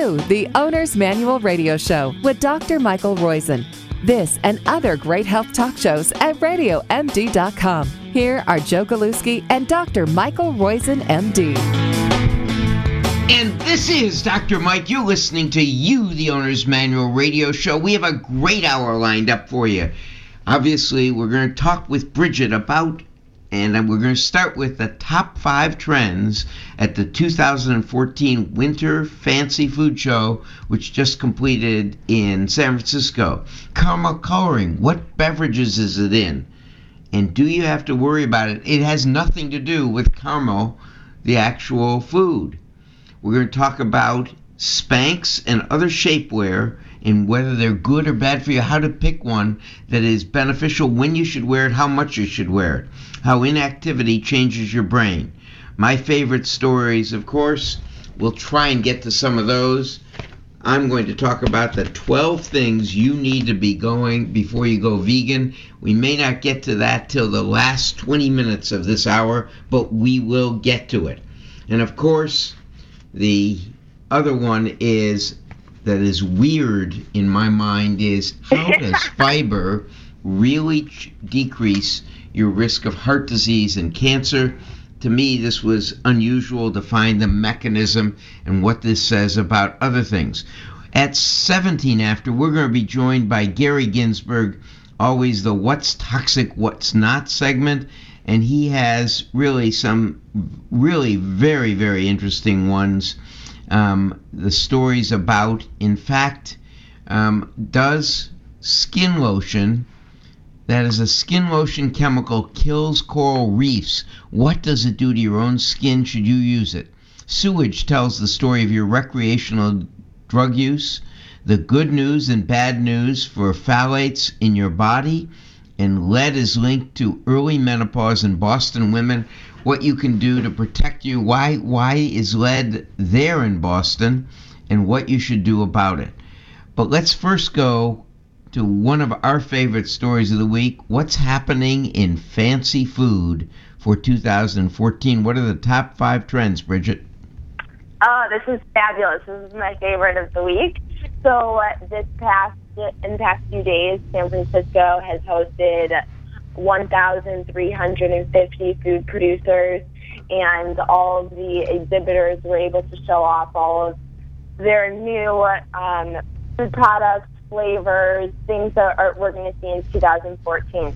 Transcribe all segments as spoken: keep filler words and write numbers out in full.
to the Owner's Manual Radio Show with Doctor Michael Roizen. This and other great health talk shows at radio m d dot com. Here are Joe Galuski and Doctor Michael Roizen, M D. And this is Doctor Mike. You're listening to You, the Owner's Manual Radio Show. We have a great hour lined up for you. Obviously, we're going to talk with Bridget about, and we're going to start with the top five trends at the two thousand fourteen Winter Fancy Food Show, which just completed in San Francisco. Caramel coloring, what beverages is it in? And do you have to worry about it? It has nothing to do with caramel, the actual food. We're going to talk about Spanx and other shapewear and whether they're good or bad for you, how to pick one that is beneficial, when you should wear it, how much you should wear it, how inactivity changes your brain. My favorite stories, of course, we'll try and get to some of those. I'm going to talk about the twelve things you need to be going before you go vegan. We may not get to that till the last twenty minutes of this hour, but we will get to it. And of course, the other one is that is weird in my mind is how does fiber really ch- decrease your risk of heart disease and cancer? To me, this was unusual to find the mechanism and what this says about other things. At seventeen after, we're going to be joined by Gary Ginsberg, always the What's Toxic, What's Not segment. And he has really some really very, very interesting ones. Um, the stories about, in fact, um, does skin lotion, that is a skin lotion chemical, kills coral reefs? What does it do to your own skin? Should you use it? Sewage tells the story of your recreational drug use, the good news and bad news for phthalates in your body. And lead is linked to early menopause in Boston women. What you can do to protect you. Why why is lead there in Boston? And what you should do about it. But let's first go to one of our favorite stories of the week. What's happening in fancy food for two thousand fourteen? What are the top five trends, Bridget? Oh, this is fabulous. This is my favorite of the week. So uh, this past in the past few days, San Francisco has hosted one thousand three hundred fifty food producers, and all of the exhibitors were able to show off all of their new um, food products, flavors, things that are, we're going to see in two thousand fourteen.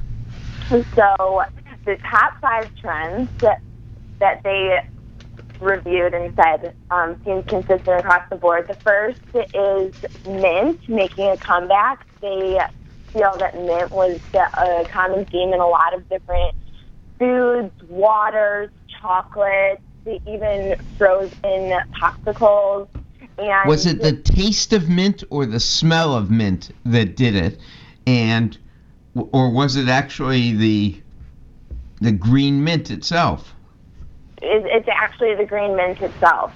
So the top five trends that, that they reviewed and said um, seems consistent across the board. The first is mint making a comeback. They feel that mint was a common theme in a lot of different foods, waters, chocolates, even frozen popsicles. And was it the taste of mint or the smell of mint that did it? And or was it actually the the green mint itself? It's actually the green mint itself.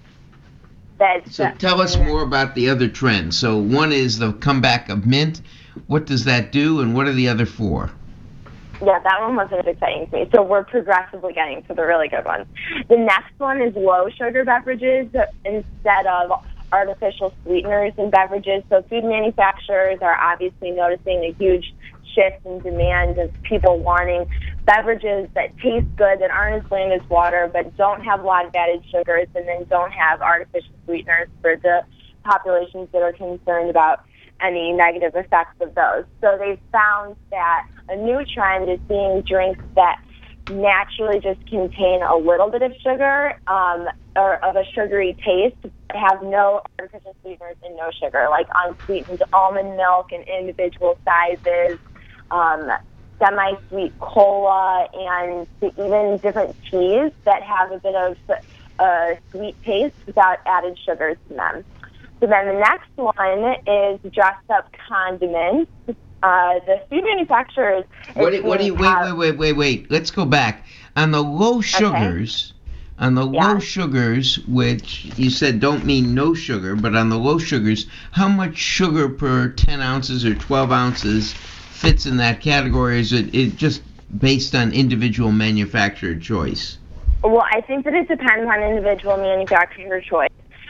That's, so tell us more about the other trends. So one is the comeback of mint. What does that do, and what are the other four? Yeah, that one wasn't as exciting to me. So we're progressively getting to the really good ones. The next one is low sugar beverages instead of artificial sweeteners in beverages. So food manufacturers are obviously noticing a huge shift in demand of people wanting beverages that taste good, that aren't as bland as water, but don't have a lot of added sugars, and then don't have artificial sweeteners for the populations that are concerned about any negative effects of those. So they've found that a new trend is seeing drinks that naturally just contain a little bit of sugar um, or of a sugary taste, but have no artificial sweeteners and no sugar, like unsweetened almond milk in individual sizes, um, semi-sweet cola, and even different teas that have a bit of uh, sweet taste without added sugars to them. So then the next one is dressed up condiments. Uh, the food manufacturers... What do, what do you... Wait, have, wait, wait, wait, wait. Let's go back. On the low sugars... Okay. On the yeah. low sugars, which you said don't mean no sugar, but on the low sugars, how much sugar per ten ounces or twelve ounces fits in that category? Is it, it just based on individual manufacturer choice? Well, I think that it depends on individual manufacturer choice.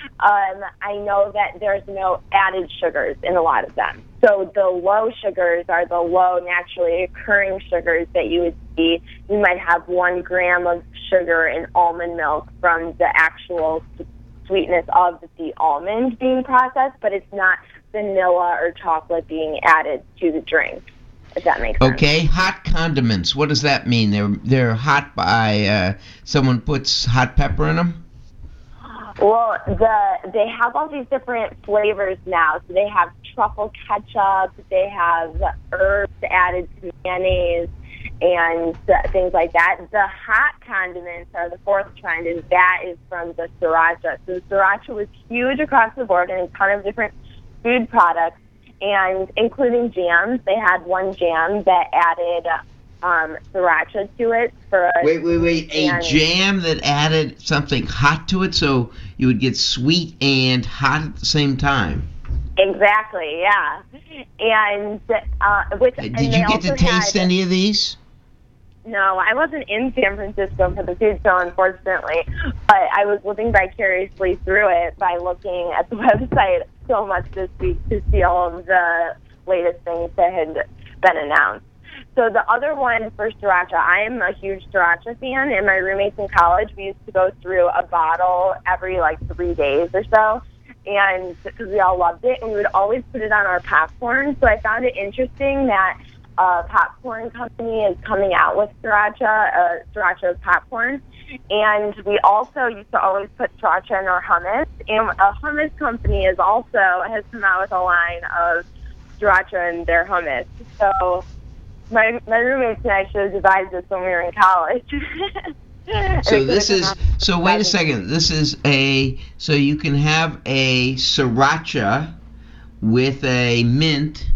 um, I know that there's no added sugars in a lot of them. So the low sugars are the low naturally occurring sugars that you would see. You might have one gram of sugar in almond milk from the actual sweetness of the almond being processed, but it's not vanilla or chocolate being added to the drink, if that makes sense. Okay, hot condiments. What does that mean? They're they're hot by uh, someone puts hot pepper in them? Well, the they have all these different flavors now. So they have truffle ketchup, they have herbs added to mayonnaise, and things like that. The hot condiments are the fourth trend, and that is from the sriracha. So sriracha was huge across the board in a ton of different food products, and including jams. They had one jam that added um, sriracha to it for a wait, wait, wait. A and, jam that added something hot to it, so you would get sweet and hot at the same time. Exactly, yeah. And uh, which Did and you get to taste had, any of these? No, I wasn't in San Francisco for the food show, unfortunately, but I was living vicariously through it by looking at the website so much this week to see all of the latest things that had been announced. So the other one for sriracha, I am a huge sriracha fan, and my roommates in college, we used to go through a bottle every like three days or so, and because we all loved it, and we would always put it on our popcorn. So I found it interesting that a popcorn company is coming out with sriracha, uh, sriracha popcorn, and we also used to always put sriracha in our hummus, and a hummus company is also has come out with a line of sriracha in their hummus. So my my roommates and I should have devised this when we were in college. So this is so wait a second. This is a so you can have a sriracha with a mint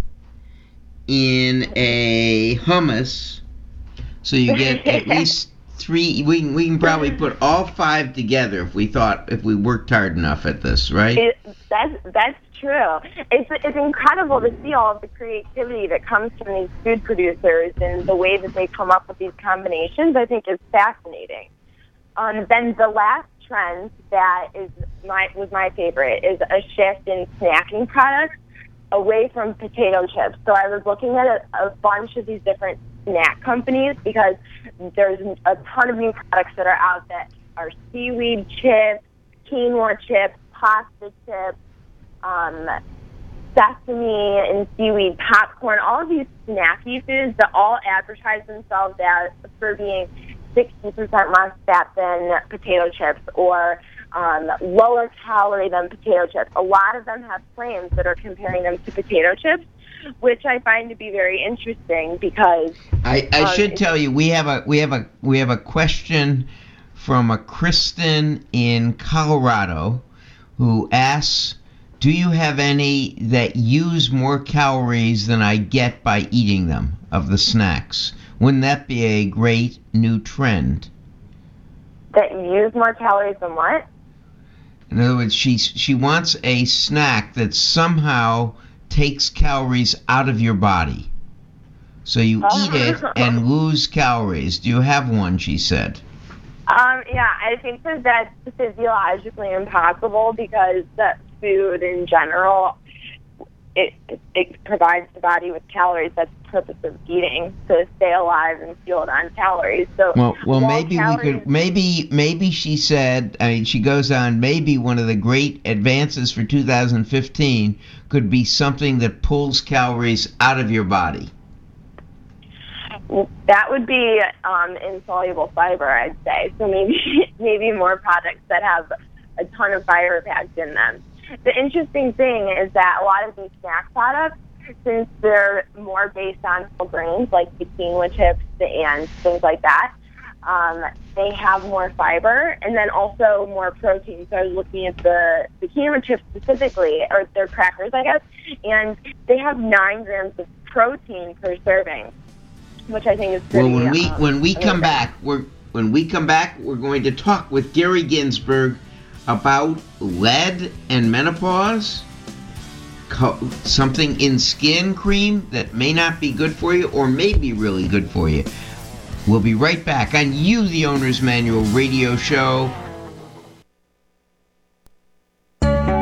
in a hummus, so you get at least three. We can, we can probably put all five together if we thought if we worked hard enough at this, right? It, that's that's true. It's it's incredible to see all of the creativity that comes from these food producers and the way that they come up with these combinations. I think is fascinating. Um, then the last trend that is my was my favorite is a shift in snacking products away from potato chips. So I was looking at a, a bunch of these different snack companies because there's a ton of new products that are out that are seaweed chips, quinoa chips, pasta chips, um, sesame and seaweed popcorn, all of these snacky foods that all advertise themselves as for being sixty percent less fat than potato chips or um, lower calorie than potato chips. A lot of them have claims that are comparing them to potato chips, which I find to be very interesting because I, I um, should tell you we have a we have a we have a question from a Kristen in Colorado who asks, do you have any that use more calories than I get by eating them of the snacks? Wouldn't that be a great new trend? That use more calories than what? In other words, she she wants a snack that somehow takes calories out of your body. So you Oh. eat it and lose calories. Do you have one, she said. Um, yeah, I think that that's physiologically impossible because that food in general, it, it it provides the body with calories. That's the purpose of eating, to stay alive and fueled on calories. So Well, well, while maybe calories, we could. Maybe, maybe she said. I mean, she goes on. Maybe one of the great advances for two thousand fifteen could be something that pulls calories out of your body. that would be um, insoluble fiber, I'd say. So maybe maybe more products that have a ton of fiber packed in them. The interesting thing is that a lot of these snack products, since they're more based on whole grains like the quinoa chips and things like that, um, they have more fiber and then also more protein. So I was looking at the, the quinoa chips specifically, or their crackers, I guess, and they have nine grams of protein per serving, which I think is pretty. Well, when we um, when we come amazing. back, we're when we come back, we're going to talk with Gary Ginsberg about lead and menopause, co- something in skin cream that may not be good for you or may be really good for you. We'll be right back on You, the Owner's Manual radio show.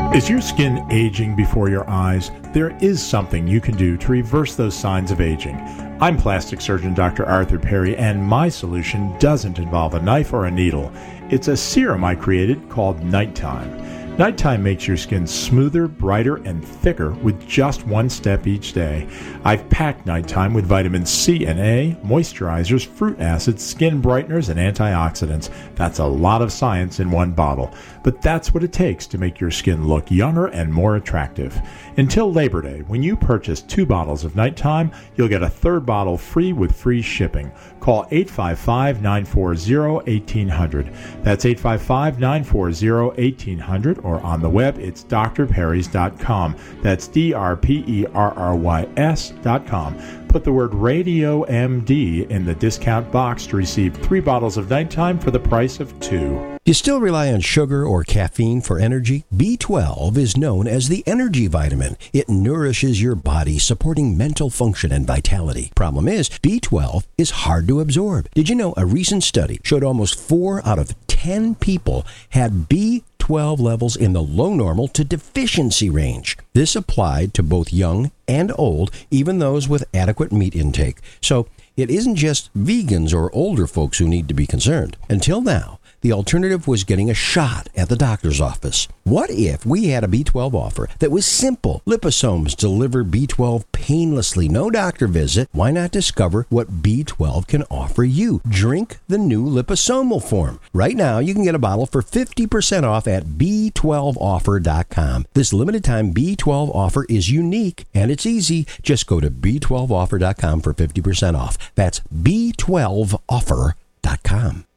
Is your skin aging before your eyes? There is something you can do to reverse those signs of aging. I'm plastic surgeon Doctor Arthur Perry, and my solution doesn't involve a knife or a needle. It's a serum I created called Nighttime. Nighttime makes your skin smoother, brighter, and thicker with just one step each day. I've packed Nighttime with vitamin C and A, moisturizers, fruit acids, skin brighteners, and antioxidants. That's a lot of science in one bottle. But that's what it takes to make your skin look younger and more attractive. Until Labor Day, when you purchase two bottles of Nighttime, you'll get a third bottle free with free shipping. Call eight five five, nine four zero, one eight zero zero. That's eight five five, nine four zero, one eight zero zero, or on the web, it's d r perrys dot com. That's D R P E R R Y S dot com. Put the word Radio M D in the discount box to receive three bottles of Nighttime for the price of two. You still rely on sugar or caffeine for energy? B twelve is known as the energy vitamin. It nourishes your body, supporting mental function and vitality. Problem is, B twelve is hard to absorb. Did you know a recent study showed almost four out of ten people had B twelve levels in the low normal to deficiency range? This applied to both young and old, even those with adequate meat intake. So it isn't just vegans or older folks who need to be concerned. Until now, the alternative was getting a shot at the doctor's office. What if we had a B twelve offer that was simple? Liposomes deliver B twelve painlessly, no doctor visit. Why not discover what B twelve can offer you? Drink the new liposomal form. Right now, you can get a bottle for fifty percent off at b twelve offer dot com. This limited time B twelve offer is unique and it's easy. Just go to b twelve offer dot com for fifty percent off. That's b twelve offer dot com.